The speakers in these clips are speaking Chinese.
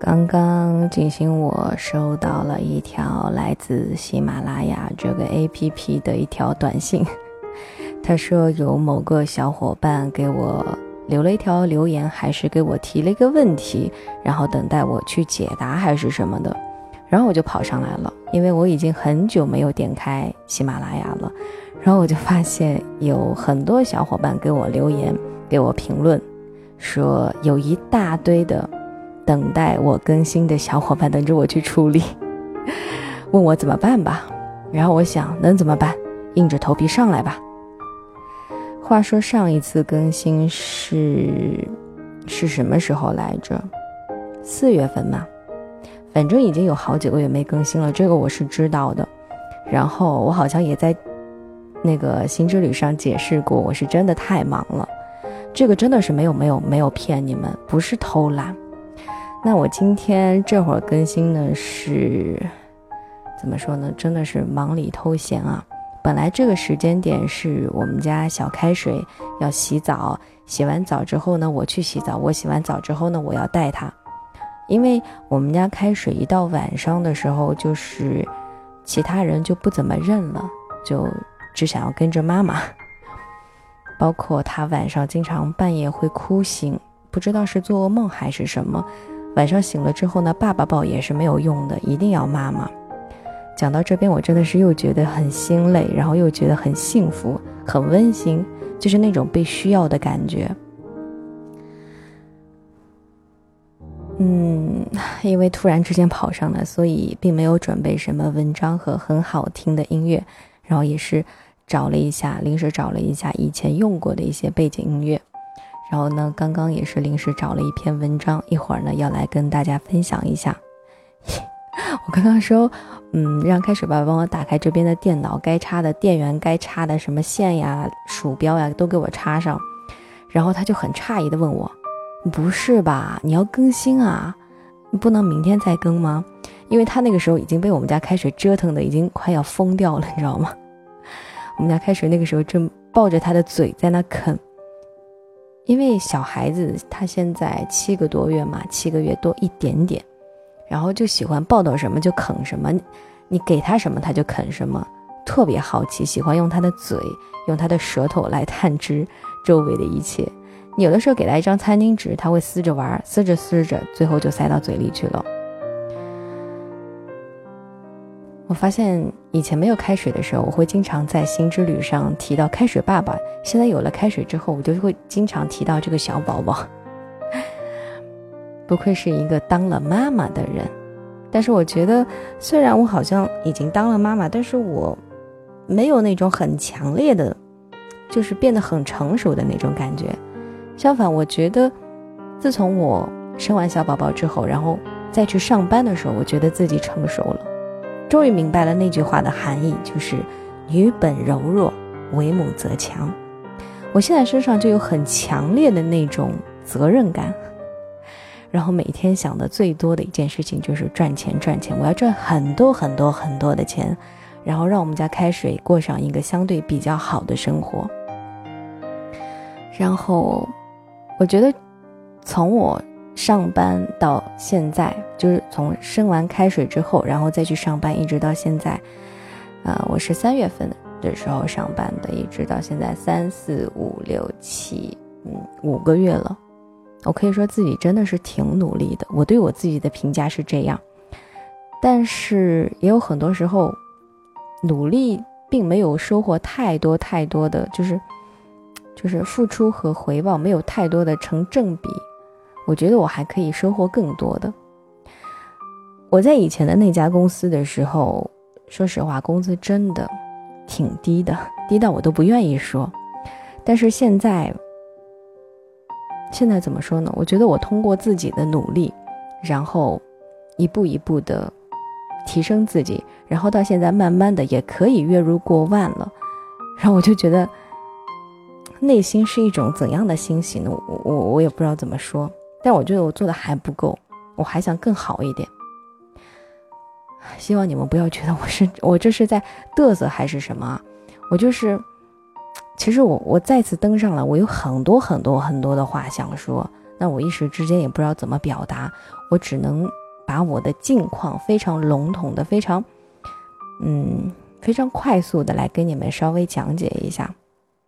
刚刚进行我收到了一条来自喜马拉雅这个 APP 的一条短信，他说有某个小伙伴给我留了一条留言，还是给我提了一个问题，然后等待我去解答还是什么的，然后我就跑上来了，因为我已经很久没有点开喜马拉雅了，然后我就发现有很多小伙伴给我留言，给我评论，说有一大堆的等待我更新的小伙伴等着我去处理，问我怎么办吧。然后我想能怎么办，硬着头皮上来吧。话说上一次更新是什么时候来着？4月份嘛，反正已经有好几个月没更新了，这个我是知道的。然后我好像也在那个新之旅上解释过，我是真的太忙了，这个真的是没有骗你们，不是偷懒。那我今天这会儿更新呢，是怎么说呢，真的是忙里偷闲啊。本来这个时间点是我们家小开水要洗澡，洗完澡之后呢我去洗澡，我洗完澡之后呢我要带他，因为我们家开水一到晚上的时候，就是其他人就不怎么认了，就只想要跟着妈妈，包括他晚上经常半夜会哭醒，不知道是做噩梦还是什么，晚上醒了之后呢，爸爸抱也是没有用的，一定要妈妈。讲到这边我真的是又觉得很心累，然后又觉得很幸福，很温馨，就是那种被需要的感觉。因为突然之间跑上来，所以并没有准备什么文章和很好听的音乐，然后也是临时找了一下以前用过的一些背景音乐，然后呢刚刚也是临时找了一篇文章，一会儿呢要来跟大家分享一下。我刚刚说让开水爸爸帮我打开这边的电脑，该插的电源，该插的什么线呀鼠标呀都给我插上，然后他就很诧异的问我，不是吧，你要更新啊，你不能明天再更吗？因为他那个时候已经被我们家开水折腾的已经快要疯掉了，你知道吗？我们家开水那个时候正抱着他的嘴在那啃，因为小孩子他现在7个多月嘛，7个月多一点点，然后就喜欢抱到什么就啃什么，你给他什么他就啃什么，特别好奇，喜欢用他的嘴用他的舌头来探知周围的一切。你有的时候给他一张餐巾纸，他会撕着玩，撕着最后就塞到嘴里去了。我发现以前没有开水的时候，我会经常在新之旅上提到开水爸爸，现在有了开水之后，我就会经常提到这个小宝宝。不愧是一个当了妈妈的人，但是我觉得虽然我好像已经当了妈妈，但是我没有那种很强烈的就是变得很成熟的那种感觉。相反，我觉得自从我生完小宝宝之后，然后再去上班的时候，我觉得自己成熟了，终于明白了那句话的含义，就是女本柔弱，为母则强。我现在身上就有很强烈的那种责任感，然后每天想的最多的一件事情就是赚钱，我要赚很多的钱，然后让我们家开水过上一个相对比较好的生活。然后我觉得从我上班到现在，就是从生完开水之后然后再去上班一直到现在，我是3月份的时候上班的，一直到现在3、4、5、6、7 5个月了。我可以说自己真的是挺努力的，我对我自己的评价是这样。但是也有很多时候努力并没有收获太多的，就是付出和回报没有太多的成正比，我觉得我还可以收获更多的。我在以前的那家公司的时候，说实话工资真的挺低的，低到我都不愿意说。但是现在怎么说呢，我觉得我通过自己的努力，然后一步一步的提升自己，然后到现在慢慢的也可以月入过万了，然后我就觉得内心是一种怎样的欣喜呢？我也不知道怎么说，但我觉得我做的还不够，我还想更好一点。希望你们不要觉得我这是在嘚瑟还是什么啊，我就是其实我再次登上了，我有很多的话想说，那我一时之间也不知道怎么表达，我只能把我的近况非常笼统的非常快速的来跟你们稍微讲解一下。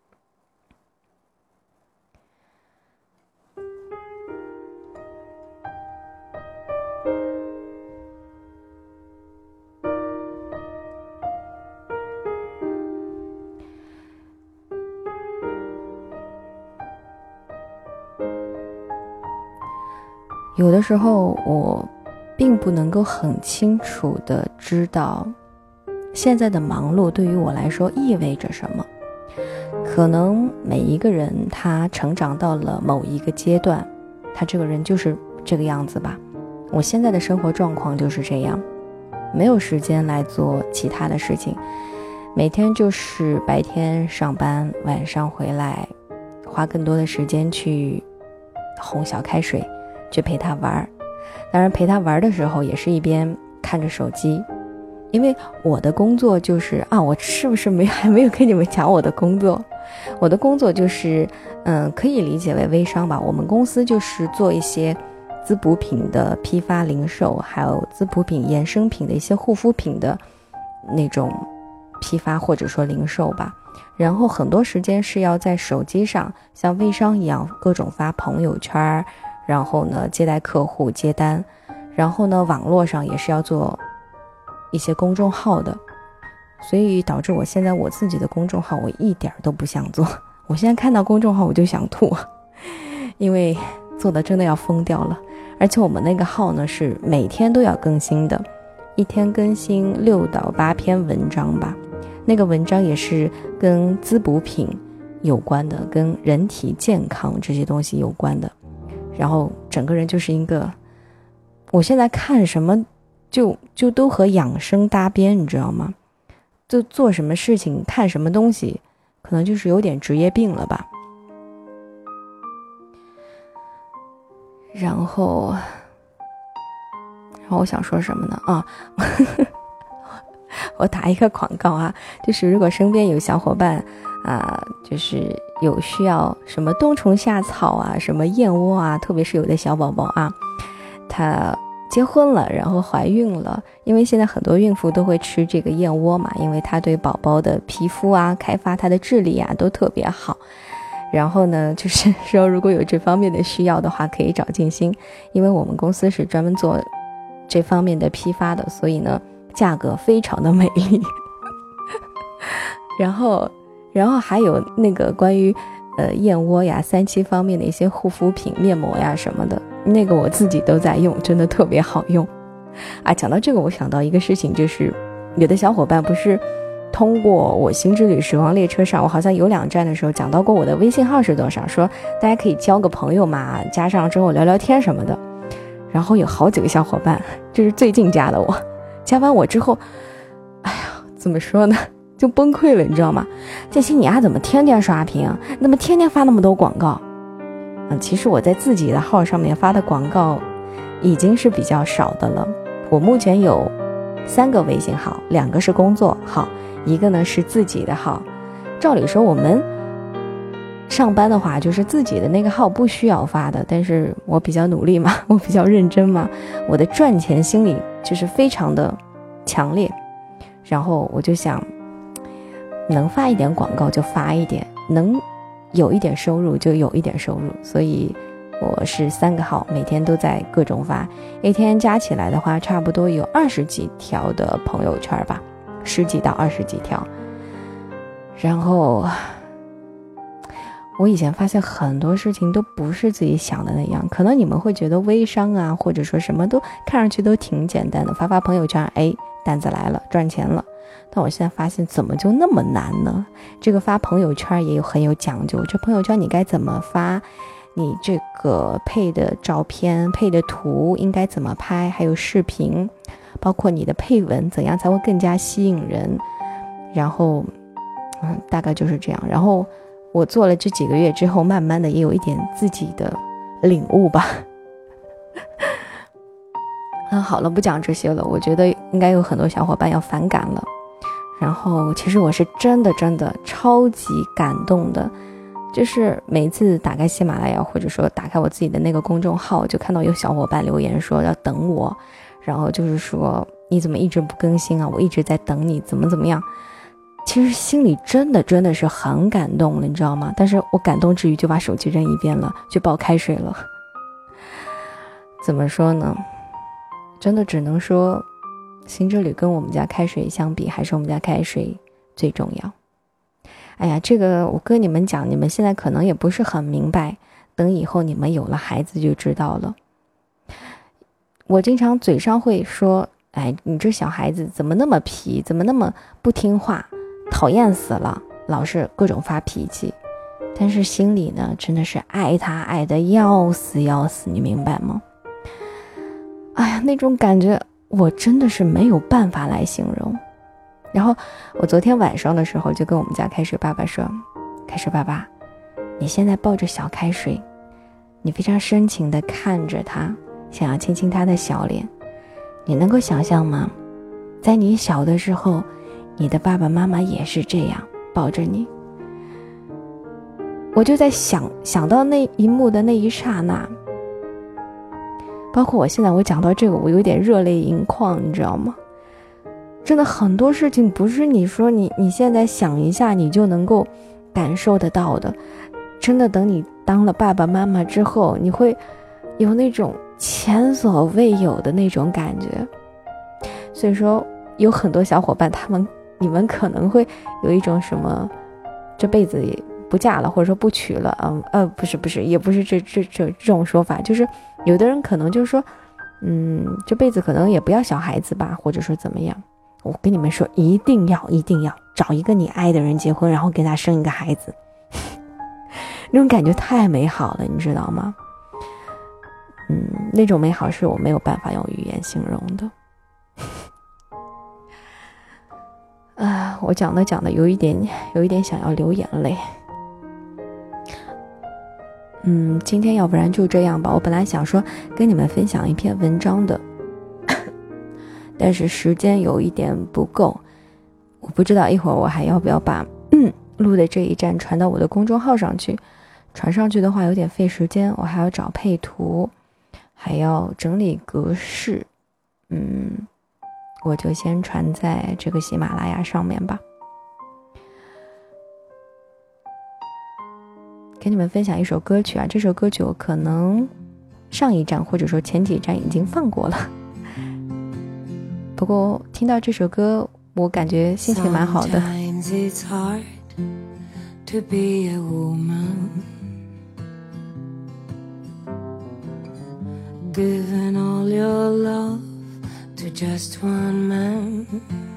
有的时候我并不能够很清楚的知道现在的忙碌对于我来说意味着什么。可能每一个人他成长到了某一个阶段，他这个人就是这个样子吧。我现在的生活状况就是这样，没有时间来做其他的事情，每天就是白天上班，晚上回来花更多的时间去哄小开水，去陪他玩。当然陪他玩的时候也是一边看着手机，因为我的工作就是我是不是还没有跟你们讲我的工作。我的工作就是可以理解为微商吧。我们公司就是做一些滋补品的批发零售，还有滋补品衍生品的一些护肤品的那种批发或者说零售吧。然后很多时间是要在手机上像微商一样各种发朋友圈，然后呢接待客户接单，然后呢网络上也是要做一些公众号的，所以导致我现在我自己的公众号我一点都不想做。我现在看到公众号我就想吐，因为做的真的要疯掉了。而且我们那个号呢是每天都要更新的，一天更新6到8篇文章吧。那个文章也是跟滋补品有关的，跟人体健康这些东西有关的。然后整个人就是一个，我现在看什么就都和养生搭边，你知道吗？就做什么事情看什么东西可能就是有点职业病了吧。然后我想说什么呢我打一个广告啊，就是如果身边有小伙伴就是有需要什么冬虫夏草啊，什么燕窝啊，特别是有的小宝宝啊，他结婚了然后怀孕了，因为现在很多孕妇都会吃这个燕窝嘛，因为它对宝宝的皮肤开发它的智力都特别好。然后呢就是说如果有这方面的需要的话可以找静心，因为我们公司是专门做这方面的批发的，所以呢价格非常的美丽。然后还有那个关于燕窝呀3期方面的一些护肤品面膜呀什么的，那个我自己都在用，真的特别好用讲到这个我想到一个事情，就是有的小伙伴不是通过我新之旅时光列车上，我好像有2站的时候讲到过我的微信号是多少，说大家可以交个朋友嘛，加上之后聊聊天什么的。然后有好几个小伙伴，就是最近加的我，加完我之后怎么说呢就崩溃了，你知道吗？建新你怎么天天刷屏，那么天天发那么多广告其实我在自己的号上面发的广告已经是比较少的了。我目前有3个微信号，2个是工作号，一个呢是自己的号。照理说我们上班的话就是自己的那个号不需要发的，但是我比较努力嘛，我比较认真嘛，我的赚钱心理就是非常的强烈。然后我就想能发一点广告就发一点，能有一点收入就有一点收入，所以我是3个号每天都在各种发，一天加起来的话差不多有20几条的朋友圈吧，10几到20几条。然后我以前发现很多事情都不是自己想的那样，可能你们会觉得微商或者说什么都看上去都挺简单的，发发朋友圈单子来了，赚钱了。但我现在发现怎么就那么难呢？这个发朋友圈也很有讲究，这朋友圈你该怎么发，你这个配的照片配的图应该怎么拍，还有视频，包括你的配文怎样才会更加吸引人。然后大概就是这样。然后我做了这几个月之后，慢慢的也有一点自己的领悟吧。好了，不讲这些了，我觉得应该有很多小伙伴要反感了。然后其实我是真的超级感动的， 就是每次打开喜马拉雅，或者说打开我自己的那个公众号，就看到有小伙伴留言说要等我，然后就是说你怎么一直不更新啊，我一直在等你，怎么样。其实心里真的是很感动了，你知道吗？但是我感动之余就把手机扔一边了，去煲开水了。怎么说呢，真的只能说新之旅跟我们家开水相比，还是我们家开水最重要。哎呀，这个我跟你们讲，你们现在可能也不是很明白，等以后你们有了孩子就知道了。我经常嘴上会说，哎，你这小孩子怎么那么皮，怎么那么不听话，讨厌死了，老是各种发脾气。但是心里呢，真的是爱他爱得要死，你明白吗？哎呀，那种感觉我真的是没有办法来形容。然后我昨天晚上的时候就跟我们家开水爸爸说，开水爸爸，你现在抱着小开水，你非常深情地看着他，想要亲亲他的小脸，你能够想象吗？在你小的时候，你的爸爸妈妈也是这样抱着你。我就在想到那一幕的那一刹那，包括我现在我讲到这个，我有点热泪盈眶，你知道吗？真的很多事情不是你说你现在想一下你就能够感受得到的，真的等你当了爸爸妈妈之后，你会有那种前所未有的那种感觉。所以说有很多小伙伴你们可能会有一种什么这辈子也不嫁了，或者说不娶了，不是也不是这种说法，就是有的人可能就是说这辈子可能也不要小孩子吧，或者说怎么样。我跟你们说，一定要找一个你爱的人结婚，然后给他生一个孩子那种感觉太美好了，你知道吗？那种美好是我没有办法用语言形容的。我讲的有一点想要流眼泪。今天要不然就这样吧，我本来想说跟你们分享一篇文章的，但是时间有一点不够，我不知道一会儿我还要不要把录的这一站传到我的公众号上去。传上去的话有点费时间，我还要找配图，还要整理格式。我就先传在这个喜马拉雅上面吧。给你们分享一首歌曲啊，这首歌曲我可能上一站或者说前几站已经放过了，不过听到这首歌我感觉心情蛮好的。 Giving all your love to just one man.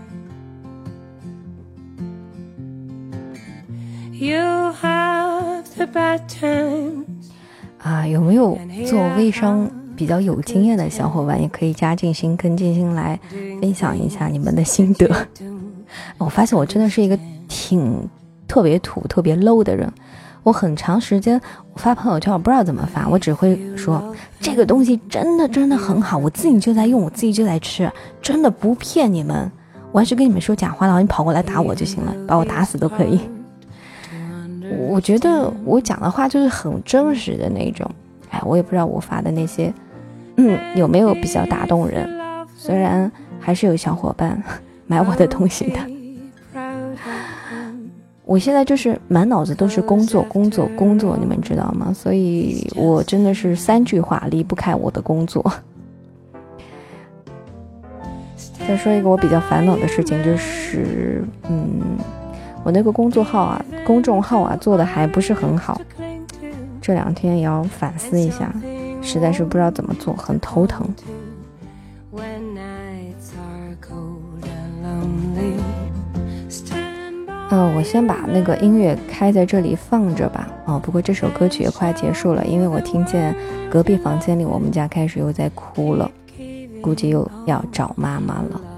You have the bad times. 有没有做微商比较有经验的小伙伴也可以加静心跟静心来分享一下你们的心得。我发现我真的是一个特别土特别 low 的人，我很长时间我发朋友圈我不知道怎么发，我只会说这个东西真的很好，我自己就在用，我自己就在吃，真的不骗你们，我要是跟你们说假话的话，你跑过来打我就行了，把我打死都可以。我觉得我讲的话就是很真实的那种。我也不知道我发的那些有没有比较打动人，虽然还是有小伙伴买我的东西的。我现在就是满脑子都是工作，你们知道吗？所以我真的是3句话离不开我的工作。再说一个我比较烦恼的事情，就是我那个公众号啊做的还不是很好，这2天也要反思一下，实在是不知道怎么做，很头疼。我先把那个音乐开在这里放着吧。不过这首歌曲也快结束了，因为我听见隔壁房间里我们家开始又在哭了，估计又要找妈妈了。